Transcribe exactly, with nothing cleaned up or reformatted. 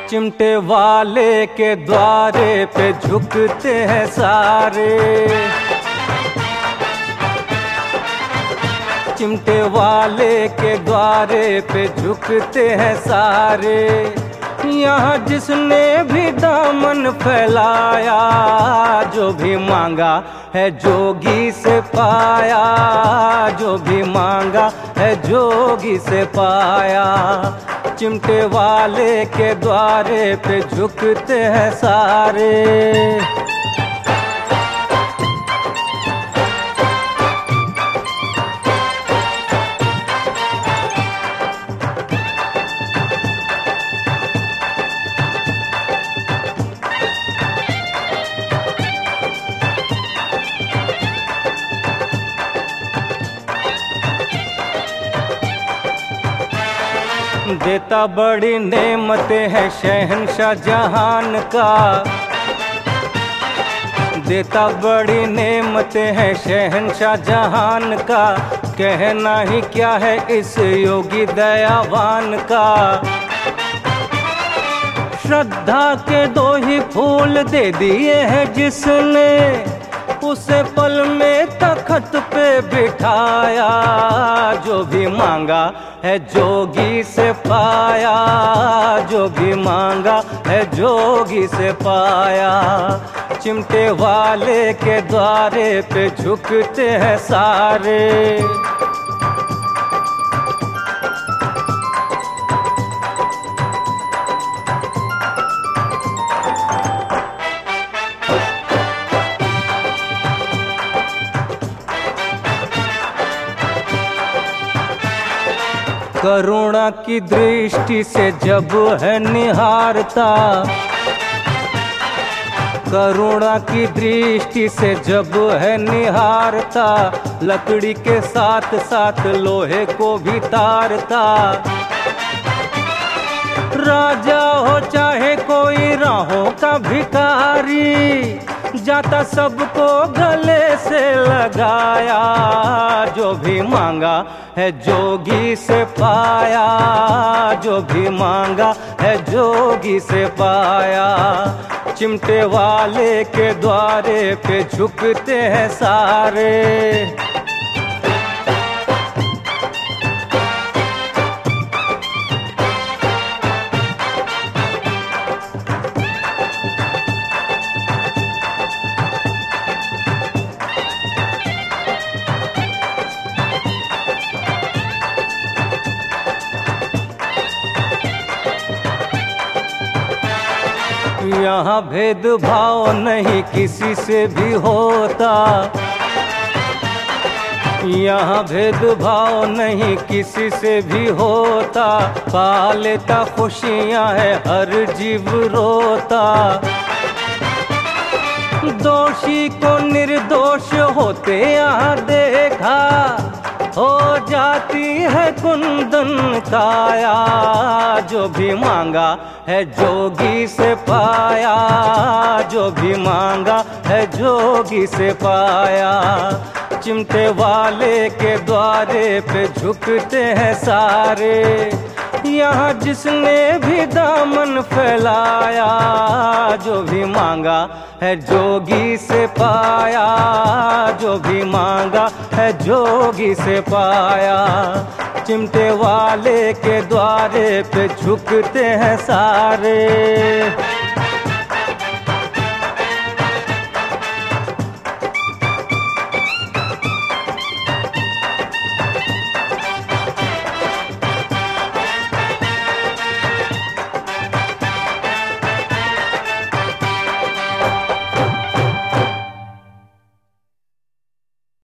चिमटे वाले के द्वारे पे झुकते हैं सारे, चिमटे वाले के द्वारे पे झुकते हैं सारे। यहाँ जिसने भी दामन फैलाया, जो भी मांगा है जोगी से पाया, जो भी मांगा है जोगी से पाया। चिमटे वाले के द्वारे पे झुकते हैं सारे। देता बड़ी नेमतें हैं शहंशाह जहान का, देता बड़ी नेमतें हैं शहंशाह जहान का। कहना ही क्या है इस योगी दयावान का। श्रद्धा के दो ही फूल दे दिए हैं जिसने, उसे पल में तख्त पे बिठाया। जो भी मांगा है जोगी से पाया, जो भी मांगा है जोगी से पाया। चिमटे वाले के द्वारे पे झुकते हैं सारे। करुणा की दृष्टि से जब है निहारता, करुणा की दृष्टि से जब है निहारता। लकड़ी के साथ साथ लोहे को भी तारता। राजा हो चाहे कोई राहों का भिखारी, जाता सबको गले से लगाया। जो भी मांगा है जोगी से पाया, जो भी मांगा है जोगी से पाया। चिमटे वाले के द्वारे पे झुकते हैं सारे। यहाँ भेदभाव नहीं किसी से भी होता, यहाँ भेदभाव नहीं किसी से भी होता। पा लेता खुशियाँ है हर जीव रोता। दोषी को निर्दोष होते यहाँ देखा, हो जाती है कुंदन काया। जो भी मांगा है जोगी से पाया, जो भी मांगा है जोगी से पाया। चिमटे वाले के द्वारे पे झुकते हैं सारे। यहाँ जिसने भी दामन फैलाया, जो भी मांगा है जोगी से पाया, जो भी मांगा है जोगी से पाया। चिमटे वाले के द्वारे पे झुकते हैं सारे।